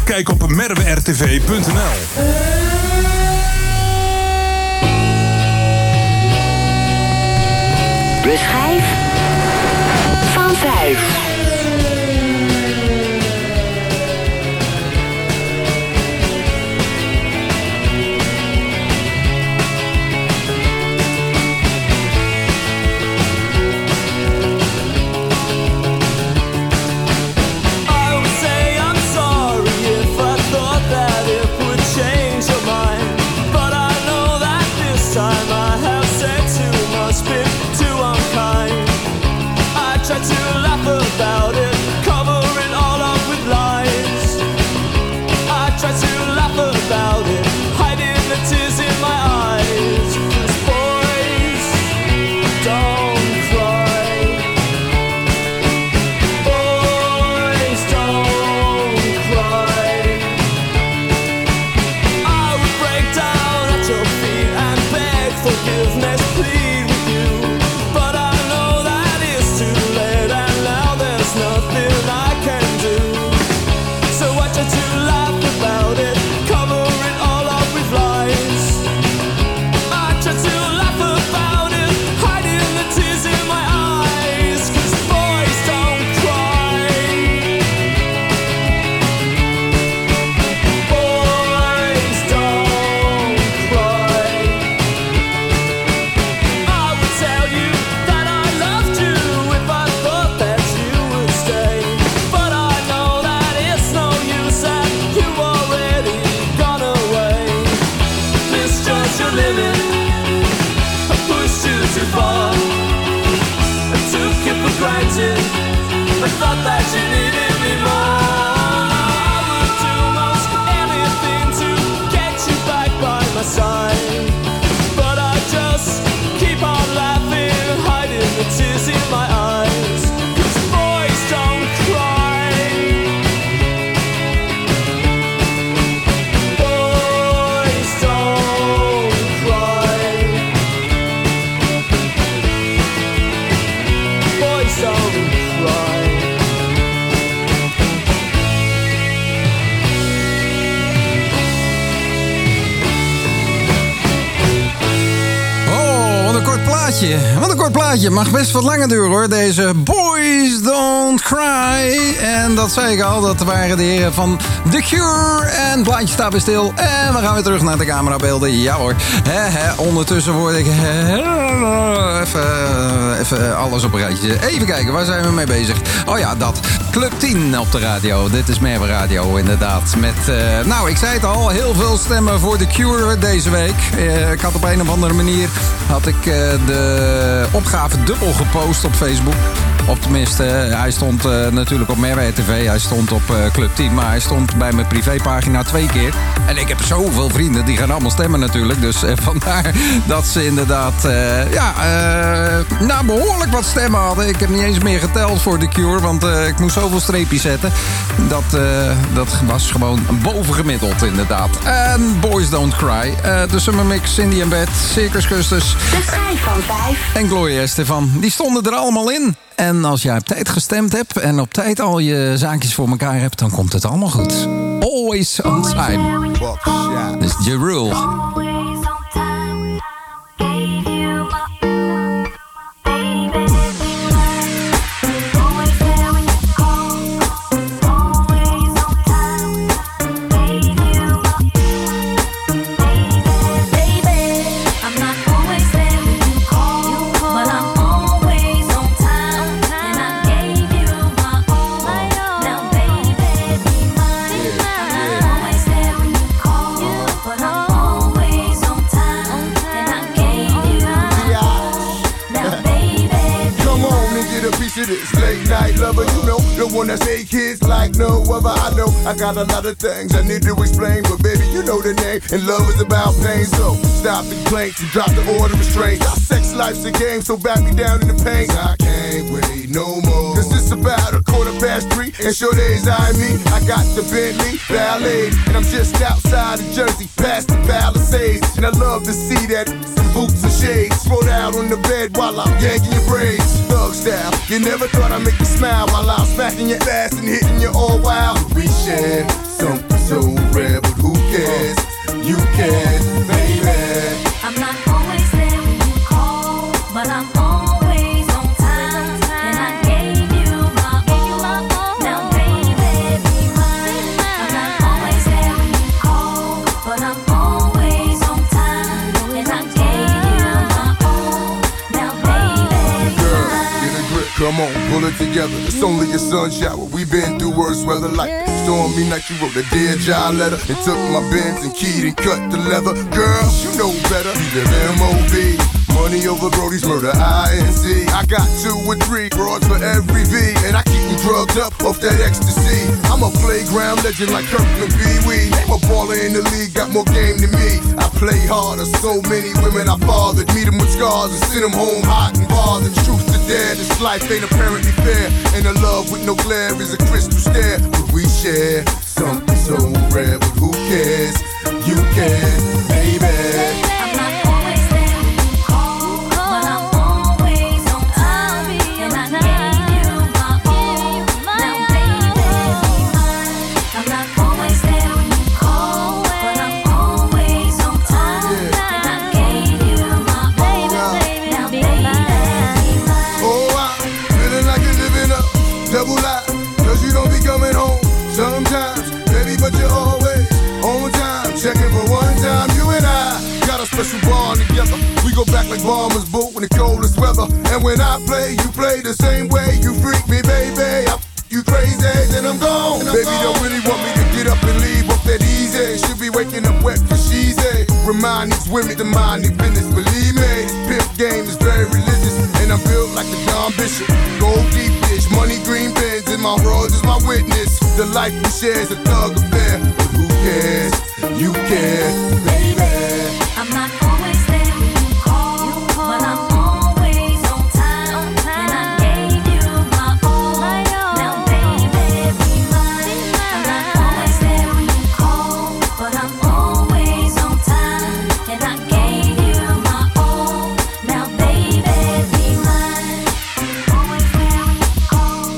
Kijk op merwertv.nl. De schijf van 5. Wat een kort plaatje. Mag best wat langer duren hoor. Deze Boys Don't Cry. En dat zei ik al. Dat waren de heren van The Cure. En het plaatje staat weer stil. En we gaan weer terug naar de camerabeelden. Ja hoor. Ondertussen word ik... Even alles op een rijtje. Even kijken, waar zijn we mee bezig? Oh ja, dat. Club 10 op de radio. Dit is Merwe Radio inderdaad. Met, ik zei het al, heel veel stemmen voor The Cure deze week. Ik had op een of andere manier de opgave dubbel gepost op Facebook. Of tenminste, hij stond natuurlijk op Merwe TV. Hij stond op Club 10, maar hij stond bij mijn privépagina 2 keer. En ik heb zoveel vrienden, die gaan allemaal stemmen natuurlijk. Dus vandaar dat ze inderdaad behoorlijk wat stemmen hadden. Ik heb niet eens meer geteld voor The Cure, want ik moest zoveel streepjes zetten. Dat was gewoon bovengemiddeld inderdaad. En Boys Don't Cry. De Summer Mix, Cindy and Beth, Circus Custos. De schijf van 5. En Gloria Estefan. Die stonden er allemaal in. En als jij op tijd gestemd hebt en op tijd al je zaakjes voor elkaar hebt, dan komt het allemaal goed. Always on time. Dus Je Rule. This late night lover, you know, the one that say kids like no other. I know I got a lot of things I need to explain, but baby, you know the name, and love is about pain. So stop the complaints and drop the order of restraint. Our sex life's a game, so back me down in the pain. I can't wait no more. Cause it's about 3:15, and sure days I me. I got the Bentley Ballet, and I'm just outside of Jersey, past the Palisades. And I love to see that some boots and shades. Roll out on the bed while I'm yanking your braids. Thug style, you never thought I'd make you smile while I'm smacking your ass and hitting you all wild. We share something so rare, but who cares? You can, baby. I'm not always there when you call, but I'm always on time. And I gave you my all. Now, baby, be mine. I'm not always there when you call, but I'm always on time. And I gave you my all. Now, baby, be Girl, mine. get a grip, come on, pull it together. It's only a sun shower. We've been through worse weather like stormy night. You wrote a Dear John letter and took my Benz and keyed and cut the leather. Girl, you know better. You live M.O.B. Money over Brody's murder, I.N.C. I got 2 or 3 broads for every V, and I keep them drugged up off that ecstasy. I'm a playground legend like Kirkland Pee Wee. Name a baller in the league, got more game than me. I play harder, so many women I fathered. Meet them with scars and send them home hot and bothered. Truth to dare, this life ain't apparently fair. And a love with no glare is a crystal stare. But we share something so rare, but who cares? You can, baby. I'm not always there when you call, but I'm always on time. And I gave you my all. Now, baby, be mine. I'm not always there when you call, but I'm always on time. And I gave you my all. Now, baby, be mine. Oh, I'm feeling like you're living up, double life, cause you don't be coming home sometimes, baby, but you're always on time. Checking for one time, you and I got a special bond together. We go back like bombers boot in the coldest weather. And when I play, you play the same way. You freak me, baby, you crazy, then I'm gone. Baby don't really want me to get up and leave up that easy. Should be waking up wet for she's a. Remind these women to mind their business. Believe me, this pimp game is very religious. And I'm built like the Don Bishop. Gold deep dish, money green pens, and my roads is my witness. The life we share is a thug affair. But who cares? You care, baby. I'm not always there when you call, but I'm always on time. And I gave you my all. Now, baby, be mine. I'm not always there when you call, but I'm always on time. And I gave you my all. Now, baby, be mine. Always there when you call,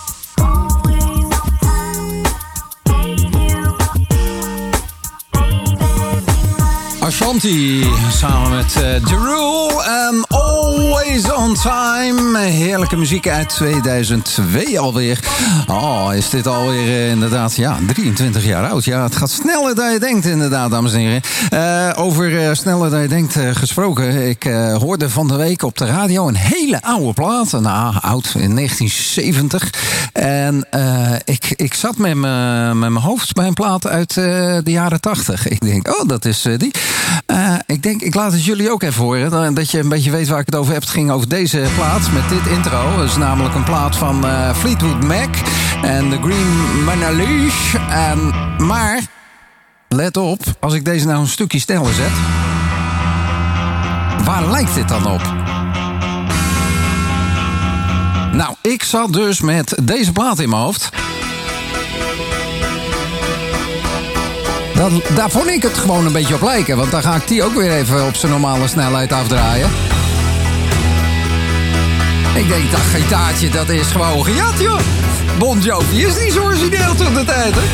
always on time. Gave you my all. Ashanti samen met The Rule en Always on Time. Heerlijke muziek uit 2002 alweer. Oh, is dit alweer inderdaad, 23 jaar oud. Ja, het gaat sneller dan je denkt inderdaad, dames en heren. Over sneller dan je denkt gesproken. Ik hoorde van de week op de radio een hele oude plaat. Oud, in 1970. En ik zat met mijn hoofd bij een plaat uit de jaren 80. Ik denk, dat is die. Ik laat het jullie ook even horen. Dat je een beetje weet waar ik het over heb. Het ging over deze plaat met dit intro. Dat is namelijk een plaat van Fleetwood Mac en The Green Manalish. Maar, let op, als ik deze nou een stukje sneller zet. Waar lijkt dit dan op? Nou, ik zat dus met deze plaat in mijn hoofd. Daar vond ik het gewoon een beetje op lijken. Want dan ga ik die ook weer even op zijn normale snelheid afdraaien. Ik denk, dat gitaartje, dat is gewoon gejat, joh. Bon Jovi is niet zo origineel tot de tijd, hè?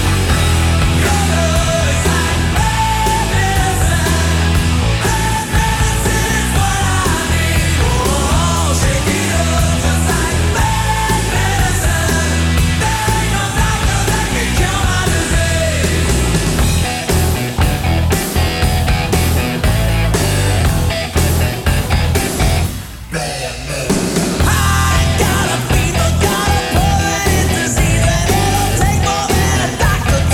Got a fever, got a poison disease, and it'll take more than a doctor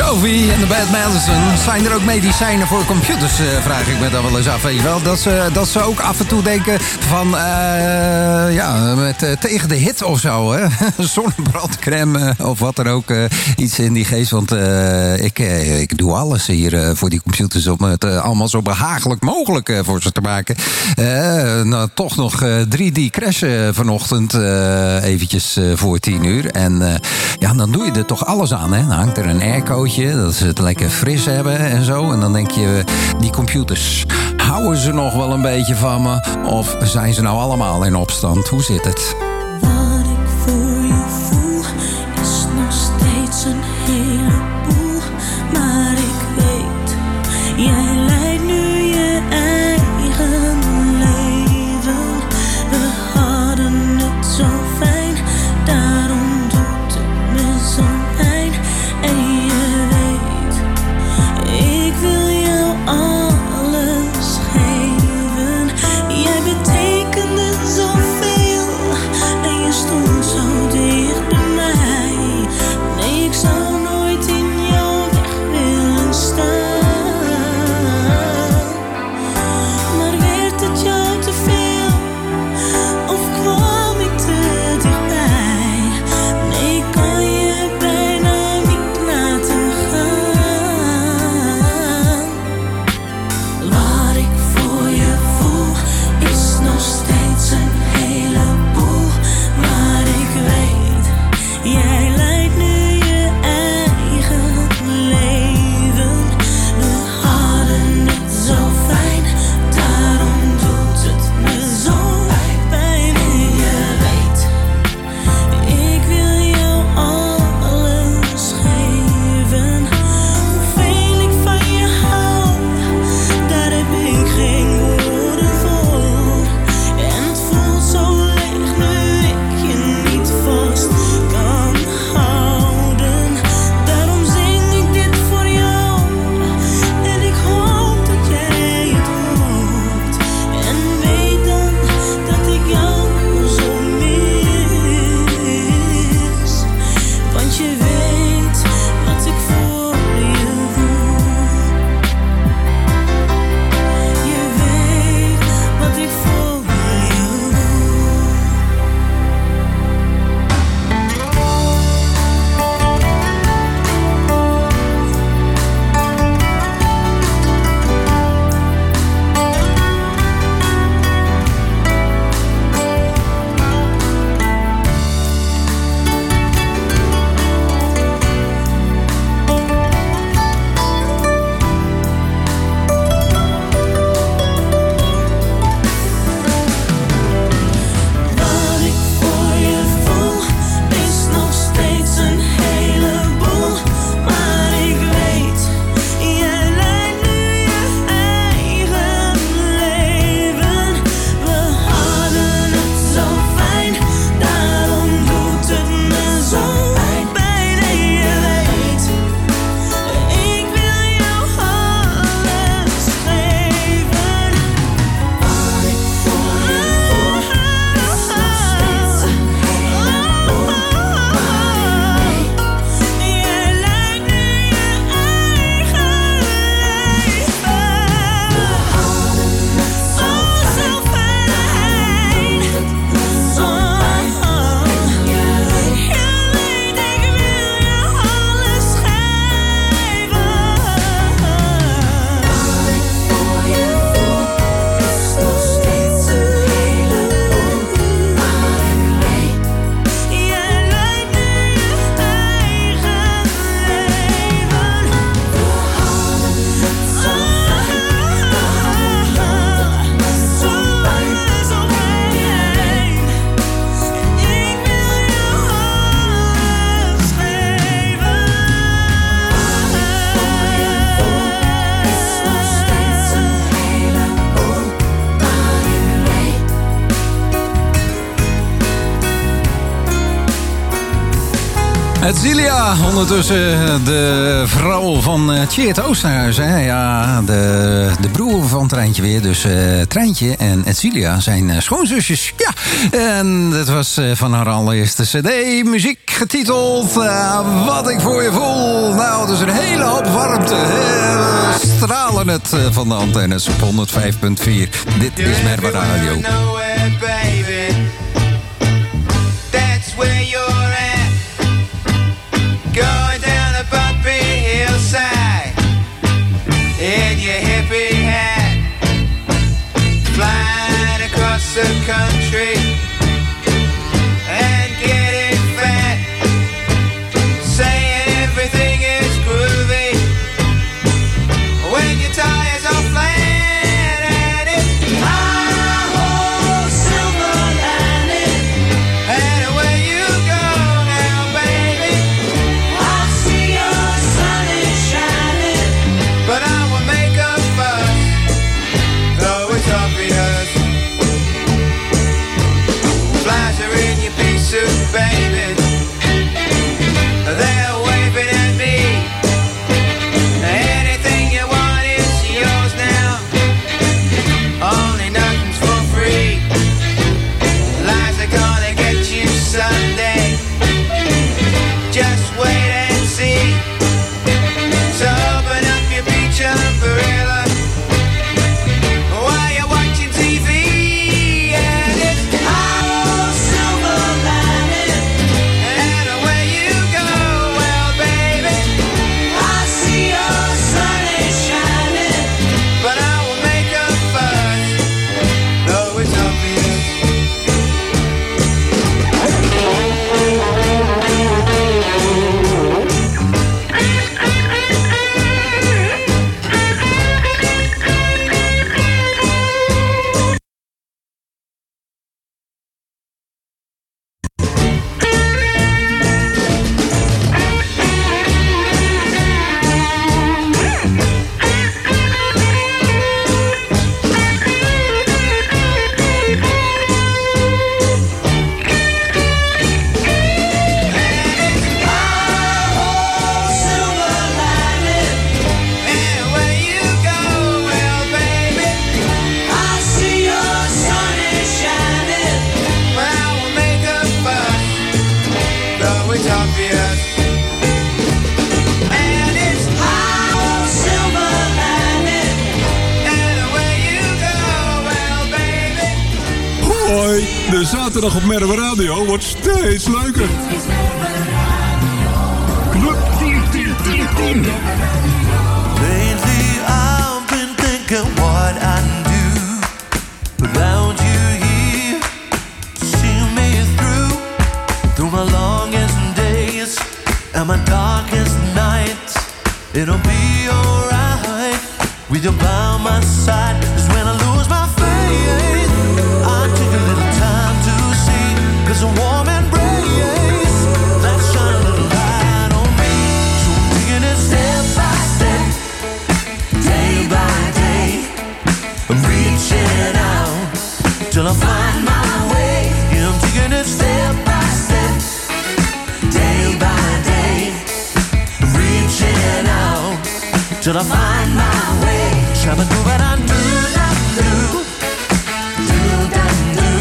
Sophie en de Bad Madison. Zijn er ook medicijnen voor computers, vraag ik me dan wel eens af. Weet je wel, dat ze ook af en toe denken van, tegen de hit of zo, hè? Zonnebrandcrème of wat er ook, iets in die geest. Want ik doe alles hier voor die computers om het allemaal zo behagelijk mogelijk voor ze te maken. Toch nog 3D crashen vanochtend, eventjes voor 10 uur. En dan doe je er toch alles aan, hè? Dan hangt er een aircootje, dat ze het lekker fris hebben en zo. En dan denk je, die computers, houden ze nog wel een beetje van me? Of zijn ze nou allemaal in opstand? Hoe zit het? Wat ik voor je voel is nog steeds een heleboel. Maar ik weet, jij leidt nu je eigen leven. We hadden het zo fijn, daarom doet het me zo pijn. En je weet, ik wil jou alles geven. Jij betekende zoveel. Edzilia, ondertussen de vrouw van Tjeerd Oosterhuis. Hè? Ja, de broer van Treintje weer. Dus Treintje en Edzilia zijn schoonzusjes. Ja, en dat was van haar allereerste cd. Muziek getiteld Wat ik voor je voel. Nou, dus een hele hoop warmte. We stralen het van de antennes op 105.4. Dit is Merwe Radio. Going down a bumpy hillside in your hippie hat, flying across the country and getting fat, saying everything is groovy when your tires are flat and it's oh, silver lining, and away you go now, baby. But I will make a fuss, though it's obvious. Flies are in your pea suit, baby. They're waving at me. Anything you want is yours now. Only nothing's for free. Lies are gonna get you someday. Just wait and see. So open up your beach umbrella while you're watching TV, and it's oh, silver lining, and away you go. Well, baby, I see your sun is shining, but I will make a fuss, though it's obvious. Hoi, de zaterdag op Merwe Radio wordt steeds leuker. Club 10. Lately I've been thinking what I'd do without you here to see me through my longest days and my darkest nights. It'll be alright with you by my side. 'Cause when I lose my faith, I take a little time to see. 'Cause a warm embrace that shine a little light on me. So I'm taking it step by step, day by day. I'm reaching out till I find my way. Yeah, I'm taking it step by step, day by day. I'm reaching out till I find my way. Shabba do what I do, that do, do that do.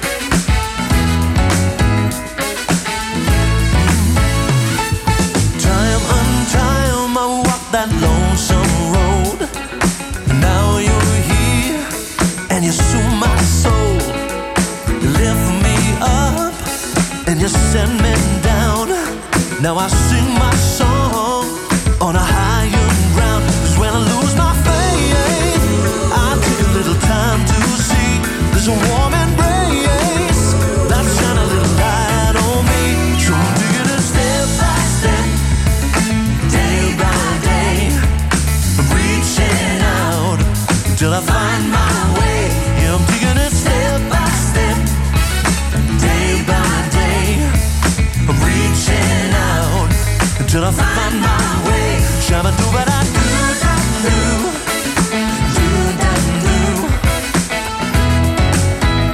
Time I walk that lonesome road. Now you're here and you soothe my soul. You lift me up and you send me down. Now I sing my song on a higher ground. 'Cause when I lose my faith, I take a little time to see. There's a warm embrace that shine a little light on me. So I'm taking it step by step, day by day. I'm reaching out till I find my way. Yeah, I'm taking it step by step, day by day. I'm reaching out till I find my way. Shabba do what I do, that do, do that do.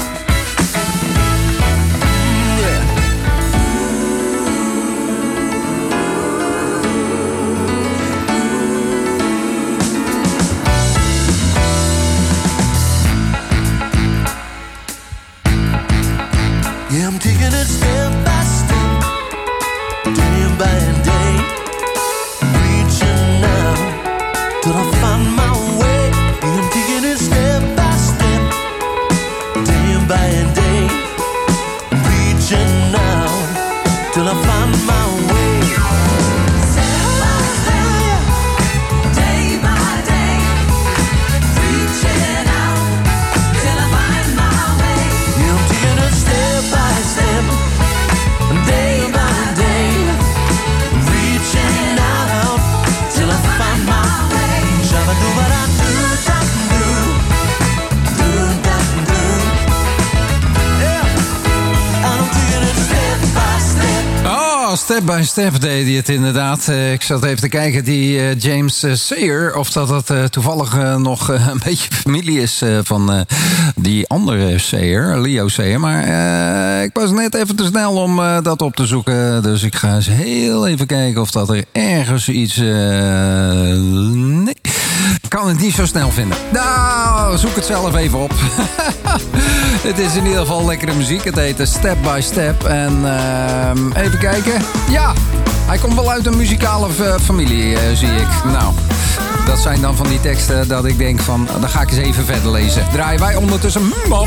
taking it step by step, day by day, reaching out till I find my way. I'm taking it step by step, day by day, reaching out till I find my way. Step by step, day by day, reaching out till I find my way. Yeah, I'm taking it step by step, day by day, reaching out till I find my way. Shabba do what I do, da do, do da do. Yeah, I'm taking it step by step. Oh, Step by Step deed hij het inderdaad. Ik zat even te kijken, die James Sayer, of dat toevallig nog een beetje familie is van die andere Sayer, Leo Sayer. Maar ik was net even te snel om dat op te zoeken. Dus ik ga eens heel even kijken of dat er ergens iets... nee, ik kan het niet zo snel vinden. Nou, zoek het zelf even op. Het is in ieder geval lekkere muziek. Het heet Step by Step. En even kijken. Ja, hij komt wel uit een muzikale familie, zie ik. Nou, dat zijn dan van die teksten dat ik denk van... dan ga ik eens even verder lezen. Draaien wij ondertussen op.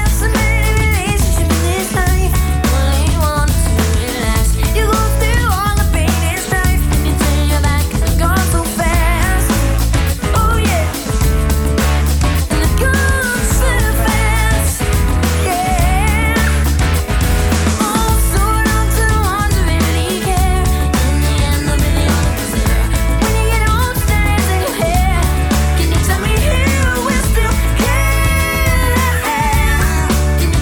Can you tell me here we're still care?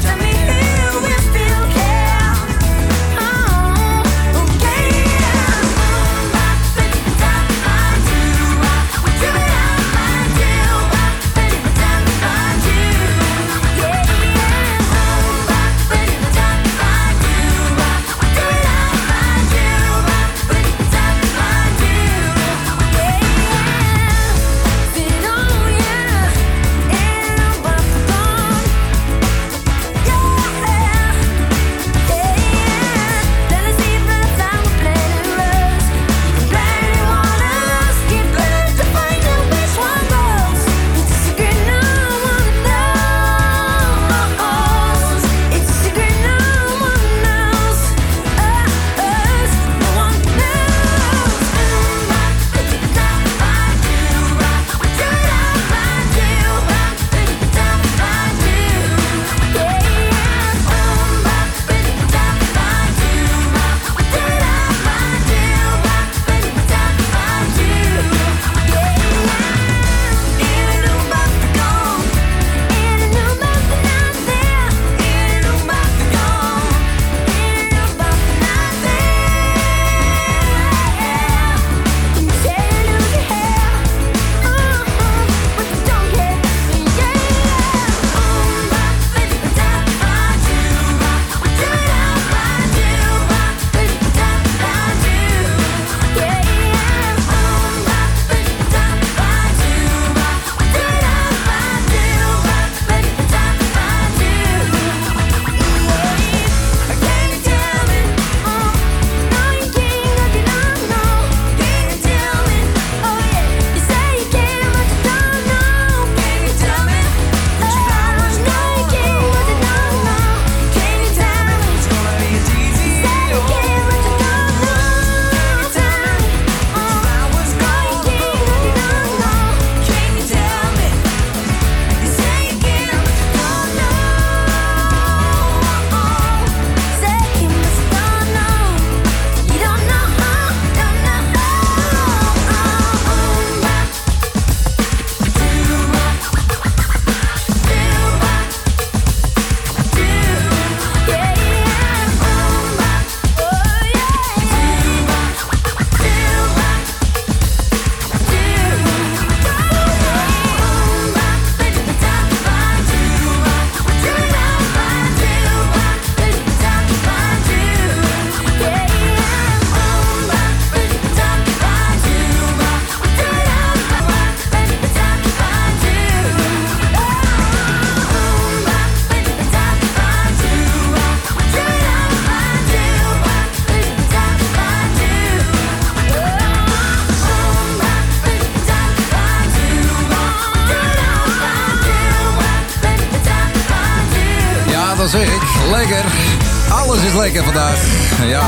dat zeg ik. Lekker. Alles is lekker vandaag. Ja.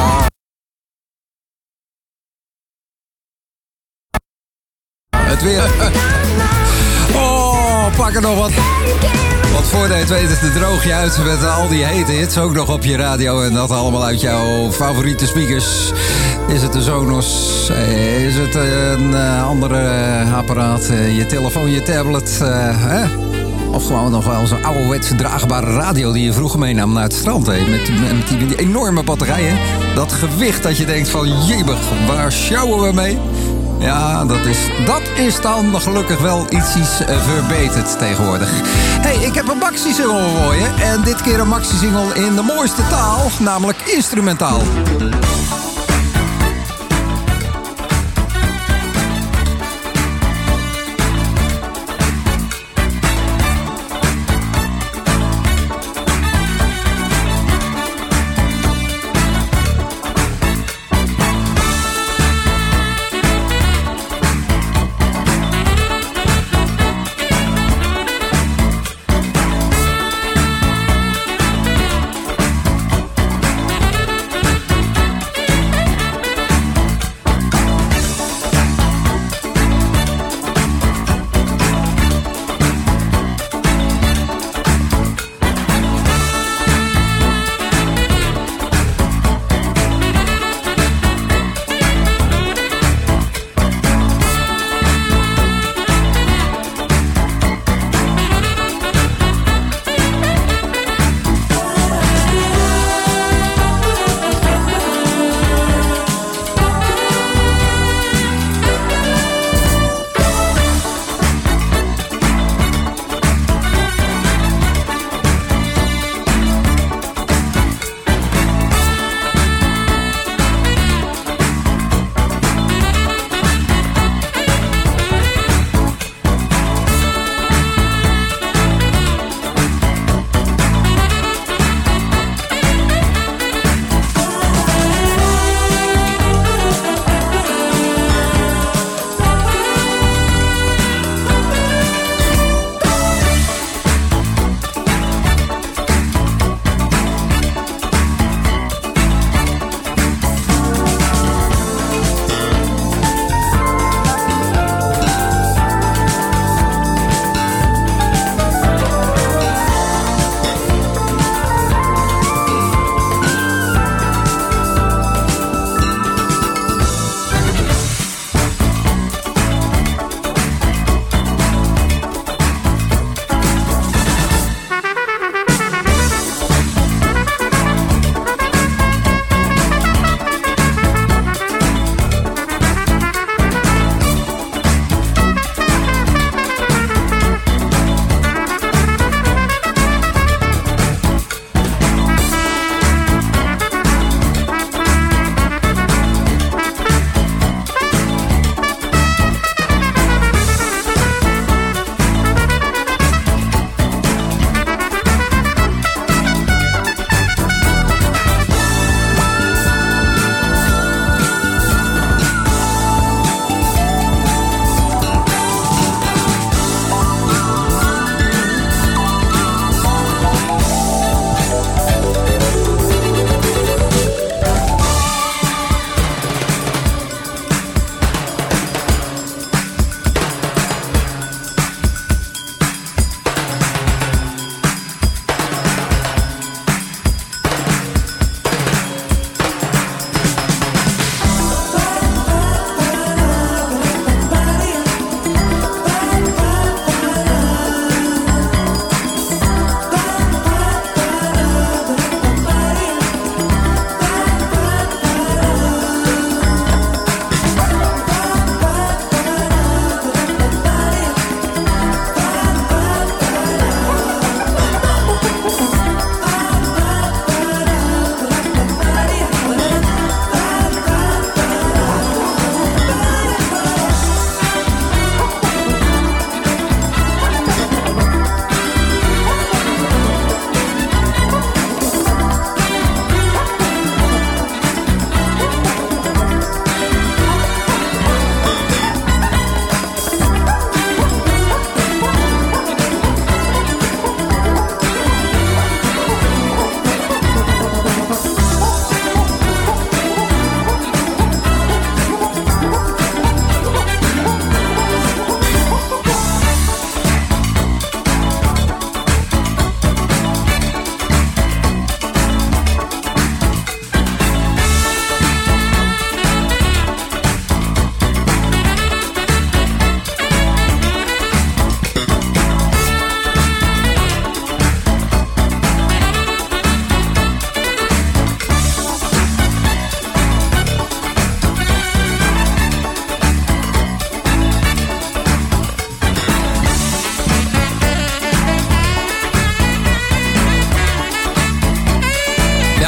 Het weer. Oh, pak er nog wat. Want voordat je het weet is het droog je uit met al die hete hits. Ook nog op je radio en dat allemaal uit jouw favoriete speakers. Is het de Sonos? Is het een andere apparaat? Je telefoon, je tablet? Hè? Of gewoon nog wel zo'n ouderwetse draagbare radio die je vroeger meenam naar het strand. Hè? Met die enorme batterijen. Dat gewicht dat je denkt van jebig, waar sjouwen we mee? Ja, dat is dan gelukkig wel ietsjes verbeterd tegenwoordig. Hey, ik heb een maxi-single voor je. En dit keer een maxi-single in de mooiste taal, namelijk instrumentaal.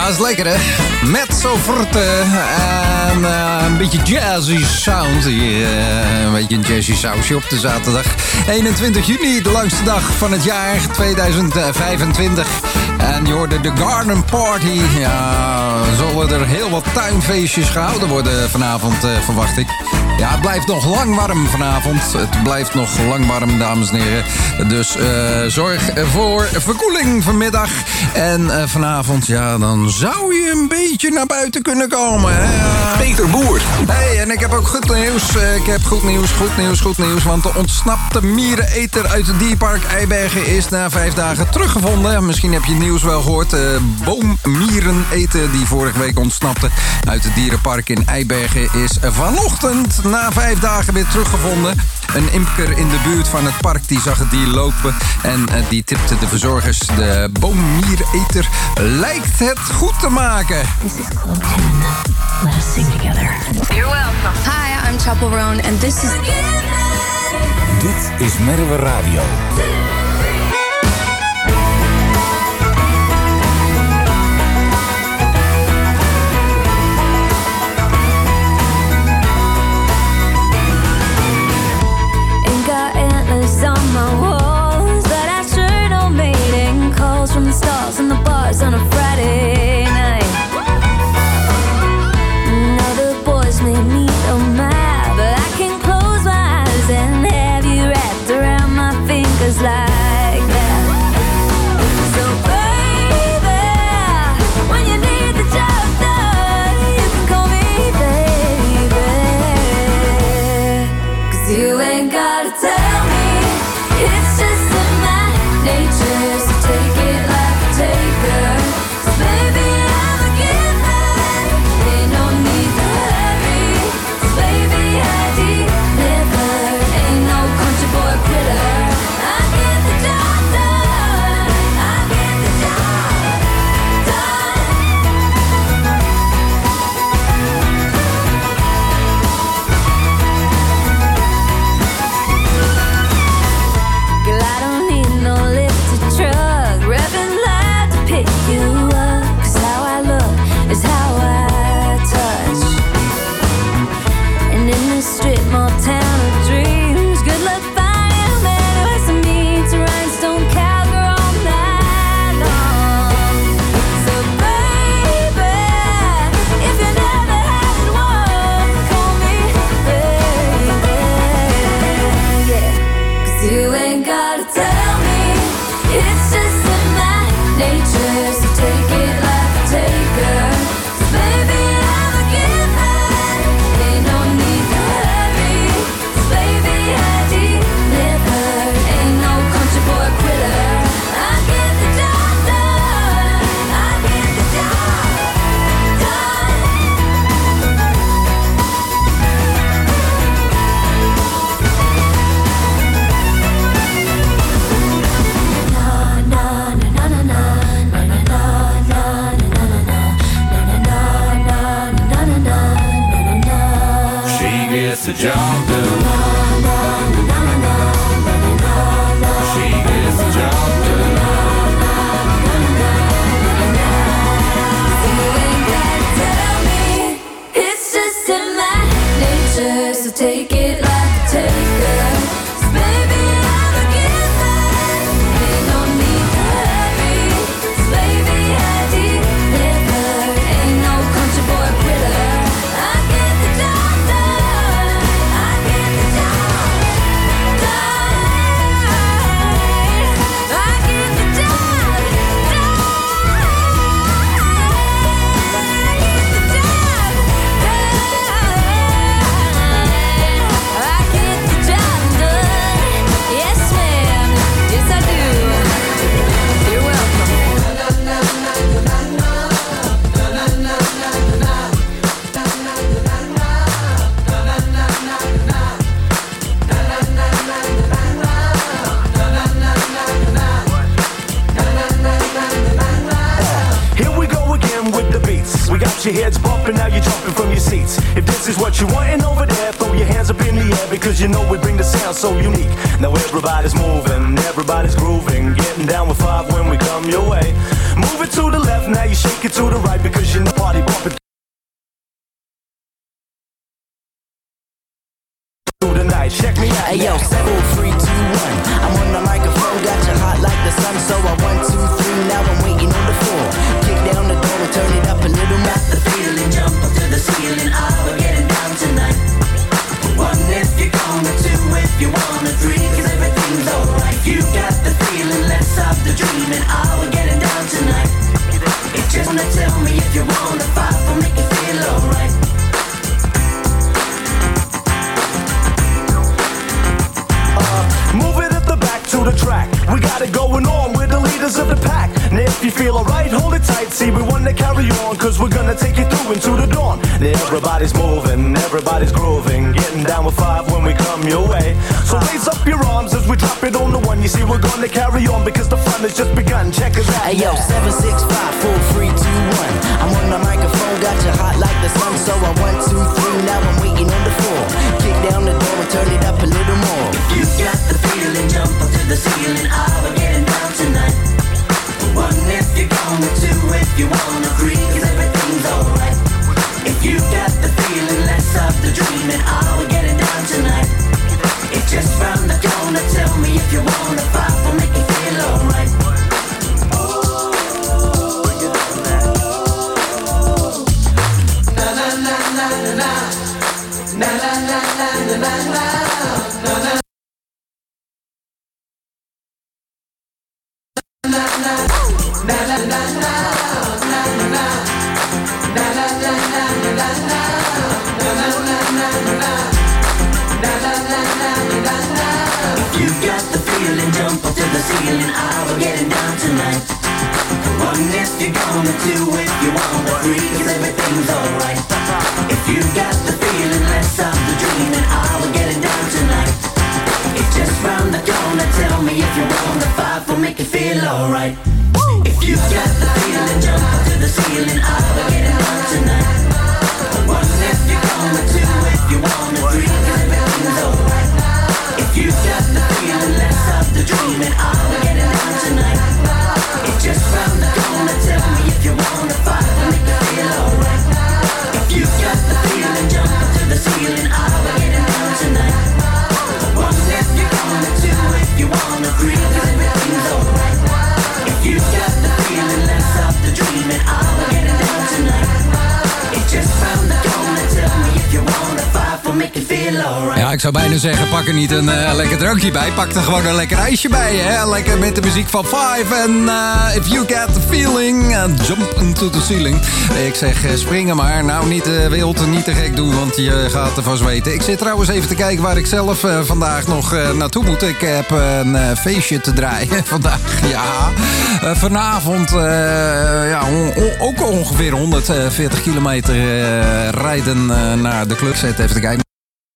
dat is lekker hè. Mezzo forte en een beetje jazzy sound hier. Een beetje een jazzy sausje op de zaterdag. 21 juni, de langste dag van het jaar 2025. En je hoorde de Garden Party. Ja, zullen er heel wat tuinfeestjes gehouden worden vanavond, verwacht ik. Ja, het blijft nog lang warm vanavond. Het blijft nog lang warm, dames en heren. Dus zorg voor verkoeling vanmiddag. En vanavond, ja, dan zou je een beetje naar buiten kunnen komen. Hè? Peter Boer. Hey, en ik heb ook goed nieuws. Ik heb goed nieuws. Want de ontsnapte miereneter uit het dierpark Eibergen is na 5 dagen teruggevonden. Misschien heb je het nieuws wel gehoord. Boommiereneter die vorige week ontsnapte uit het dierenpark in Eibergen is vanochtend na 5 dagen weer teruggevonden. Een imker in de buurt van het park die zag het dier lopen en die tipte de verzorgers. De boommiereneter lijkt het goed te maken. This is Club 10. Let us sing together. You're welcome. Hi, I'm Chapel Roan and this is... Dit is Merwe Radio. Ain't got antlers on my walls, but I sure don't mating calls from the stars and the bars on a Friday night. Now the boys may meet on my, but I can close my eyes and have you wrapped around my fingers like that. So baby, when you need the job done, you can call me baby. 'Cause you ain't gotta tell me, it's just in my nature. So take it like a taker. 'Cause baby, I'm a giver. Ain't no need to hurry. 'Cause baby, I deliver. Ain't no country boy quitter. I get the job done. I get the job done. Girl, I don't need no lifted truck, revving loud to pick you up. 'Cause how I look is how I touch. And in this strip mall town of dreams, good luck finding a man who has to meet a rhinestone cowgirl all night long. So baby, if you never had one, call me baby. Yeah. 'Cause you ain't gotta tell me, it's just in my nature. So take it like a taker. 'Cause baby, I'm a giver. Ain't no need to hurry. 'Cause baby, I deliver. Ain't no country boy quitter. I get the job done. I get the job done. She gets the job done. She gets the job done. You ain't gotta tell me, it's just in my nature. So take it like a taker. 'Cause baby, I'm a giver. Ain't no need to hurry. 'Cause baby, I deliver. Ain't no country boy quitter. I get the job done. I get the job We got your heads bumping, now you're jumping from your seats. If this is what you're wanting over there, throw your hands up in the air, because you know we bring the sound so unique. Now everybody's moving, everybody's grooving, getting down with 5 when we come your way. Move it to the left, now you shake it to the right, because you know party bumping through the night. Check me out. Hey yo, 7, 3, 2, 1. I'm on the microphone, got you hot like the sun. So I 1, 2, 3, now I'm waiting on the floor. Kick down the door and turn it up a little more. Got the feeling, jump up to the ceiling. Oh, we're getting down tonight. 1 if you're gonna, 2 if you wanna, 3 'cause everything's alright. You got the feeling, let's stop the dreaming. Oh, we're getting down tonight. It just wanna tell me if you wanna, 5 will make you feel alright. Move it at the back to the track. We got it going on, we're the leaders of the pack. Now if you feel alright, hold it tight. See, we wanna carry on, cause we're gonna take you through into the dawn. Now everybody's moving, everybody's grooving, getting down with 5 when we come your way. So raise up your arms as we drop it on the one. You see, we're gonna carry on, because the fun has just begun. Check us out. Hey yo, 7, 6, 5, 4, 3, 2, 1. I'm on the microphone, got you hot like the sun. So I 1, 2, 3, now I'm waiting on the floor. Kick down the door and turn it up a little more. You got the feeling, jump up to the ceiling. Oh, we're getting down tonight. 1 if you're gonna, 2 if you wanna, 3 'cause everything's alright. If you got the feeling, let's stop the dreaming. Oh, we're getting down tonight. It's just round the corner, tell me if you wanna, 5 will make you feel alright. Na na na na na na na na na na na na na. You got the feeling, jump up to the ceiling. Oh, we're getting down tonight. 1 if you're gonna, 2 if you wanna, 3 'cause everything's alright. If you got the feeling, let's stop the dreaming. Oh, we're getting down tonight. It's just round the corner, tell me if you wanna, 5 will make you feel alright. If you got the feeling, jump up to the ceiling. Oh, we're getting down tonight. 1 if you're gonna, 2 if you wanna, 3 'cause everything's alright. If you got the feeling, let's stop the dreaming. Oh, we're getting down tonight. It's just round the corner, tell me if you wanna, 5 will make you feel alright. If you got the feeling, jump up to the ceiling. Oh, we're getting down tonight. 1 if you're gonna, 2 if you wanna, 3 'cause everything's alright. If you got the feeling, let's stop the dreaming. Oh, we're getting down tonight. It's just round the corner, tell me if you wanna, 5 will make you feel alright. Ja, ik zou bijna zeggen, pak er niet een lekker drankje bij. Pak er gewoon een lekker ijsje bij, hè. Lekker met de muziek van 5. En if you get the feeling, jump into the ceiling. Ik zeg, springen maar. Nou, niet wild, niet te gek doen, want je gaat ervan zweten. Ik zit trouwens even te kijken waar ik zelf vandaag nog naartoe moet. Ik heb een feestje te draaien vandaag, ja. Vanavond, ook ongeveer 140 kilometer rijden naar de club. Zet even te kijken.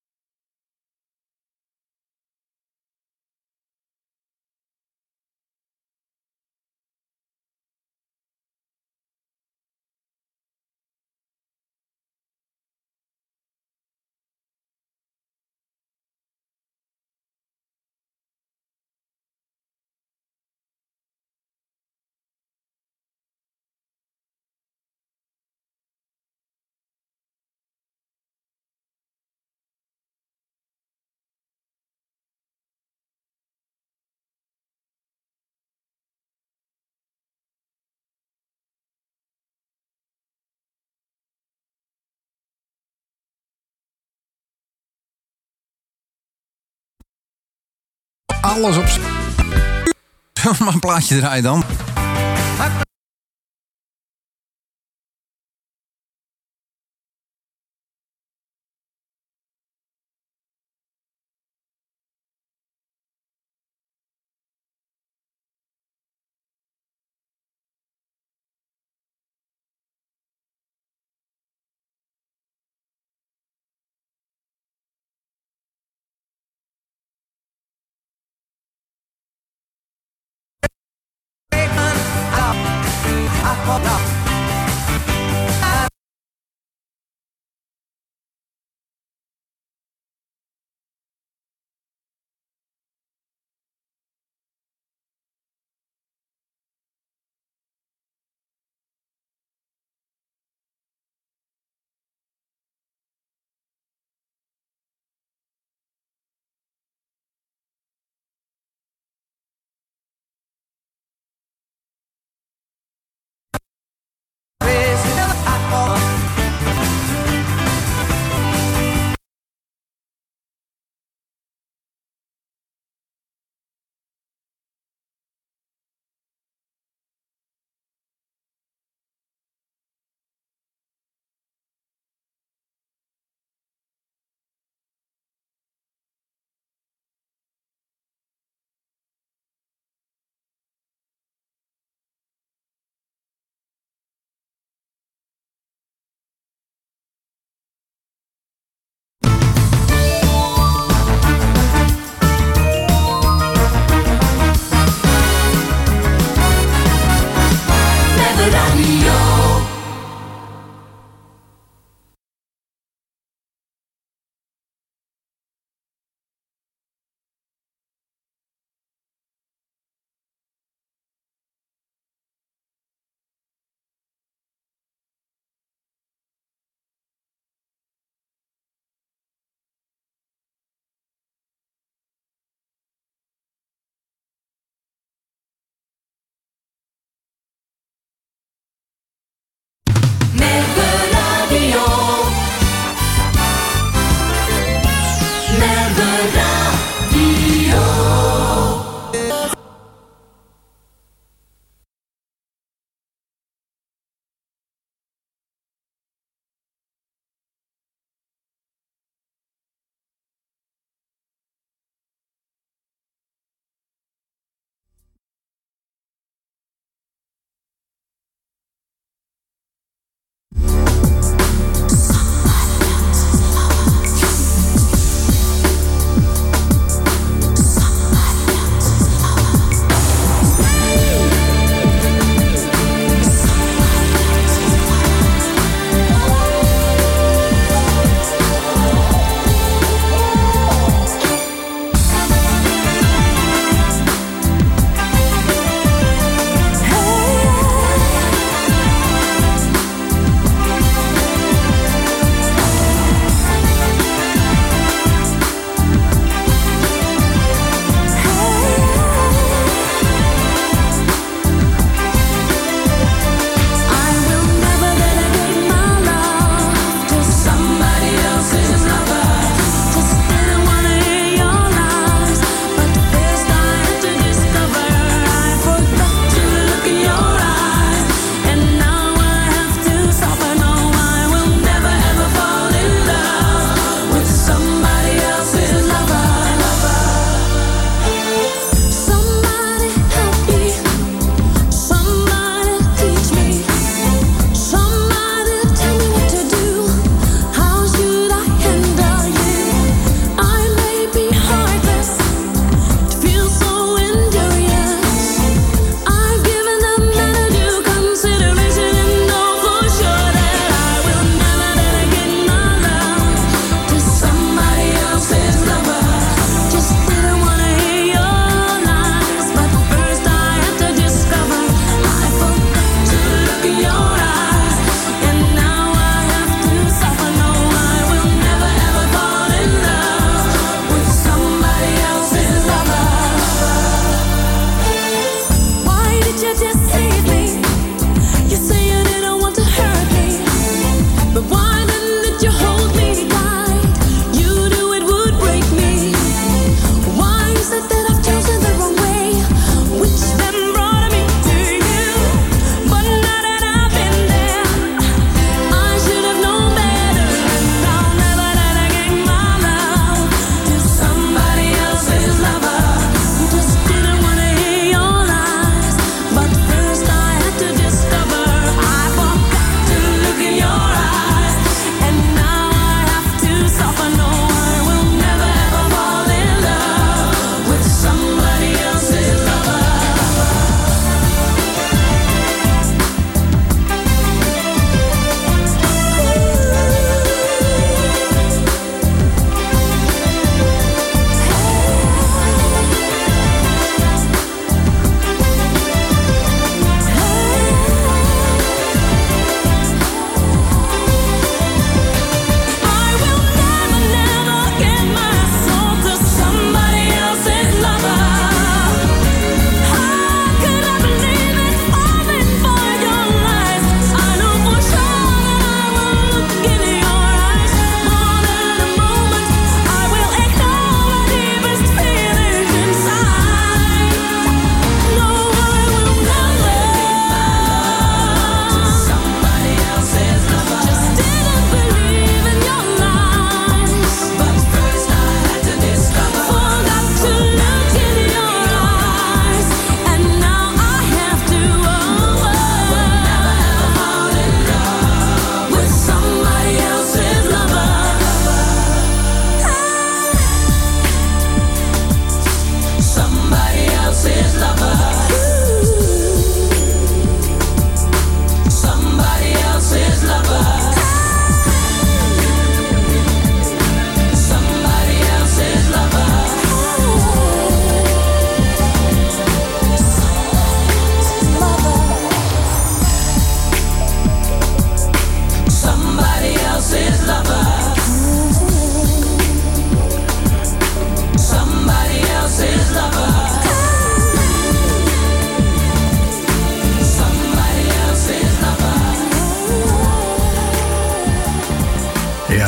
Alles op maar een plaatje draaien dan.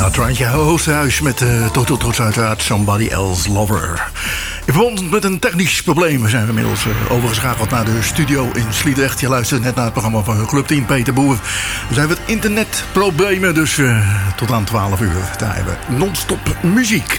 Ja, Treintje Oosterhuis met Total Trots uiteraard Somebody Else Lover. In verband met een technisch probleem zijn we inmiddels overgeschakeld naar de studio in Sliedrecht. Je luistert net naar het programma van Club 10, Peter Boer. Er zijn wat internetproblemen, dus tot aan 12 uur draaien we non-stop muziek.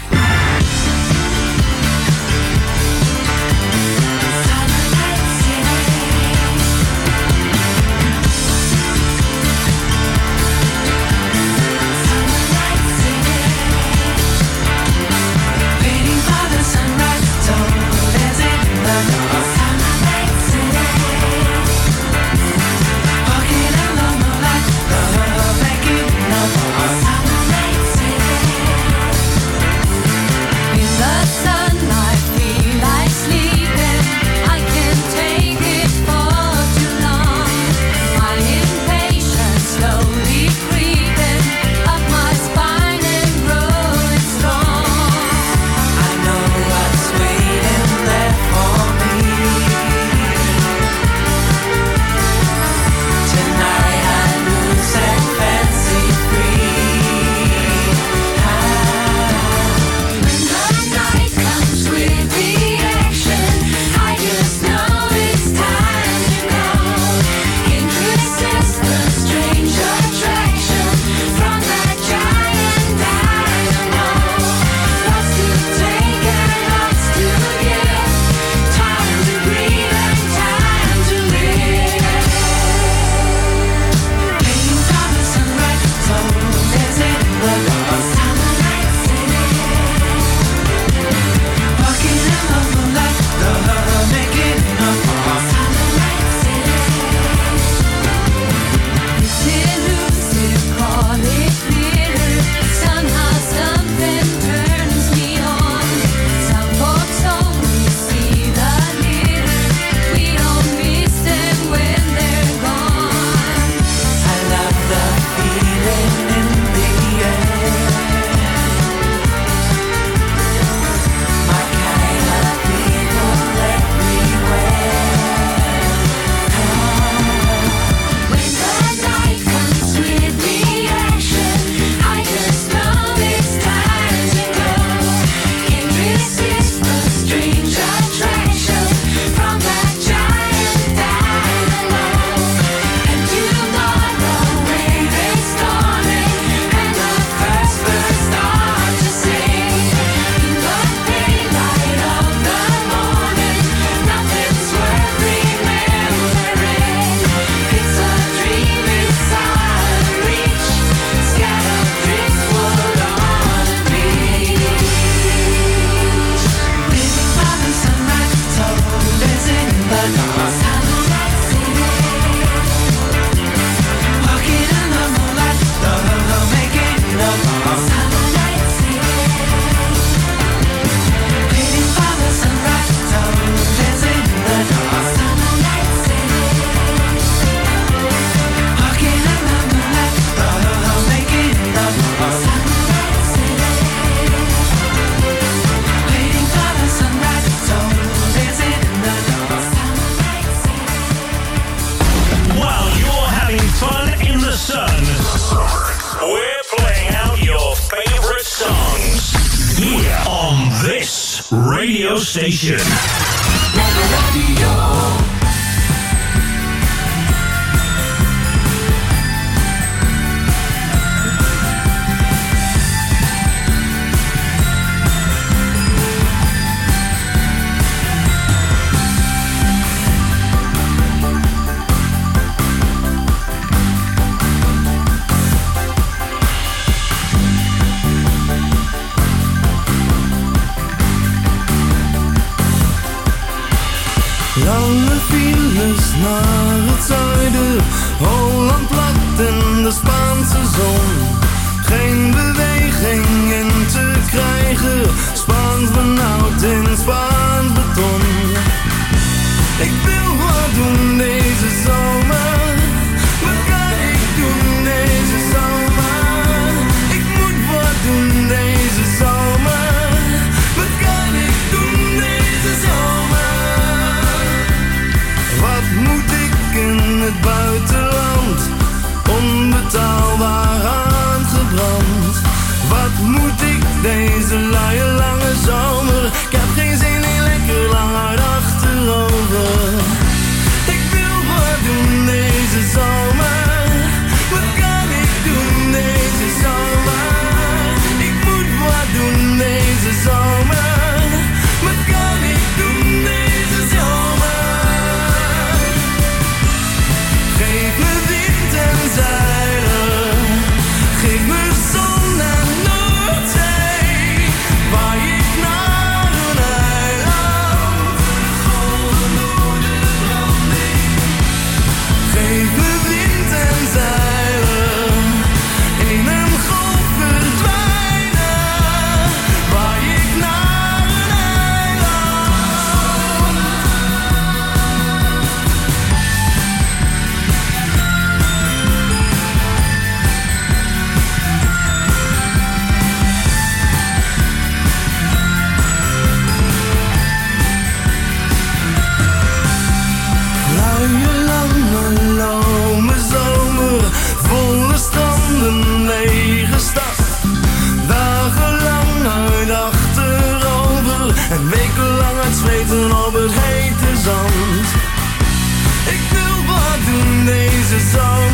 Radio station. Lange files naar het zuiden, Holland plat in de Spaanse zon. Geen beweging in te krijgen, Spaans benauwd in Spaans beton. Ik wil wat doen deze zomer, wat kan ik doen deze zomer? Ik moet wat doen deze zomer, wat kan ik doen deze zomer? Wat moet ik in het buitenland? Wekenlang het zweten op het hete zand. Ik wil wat doen deze zomer.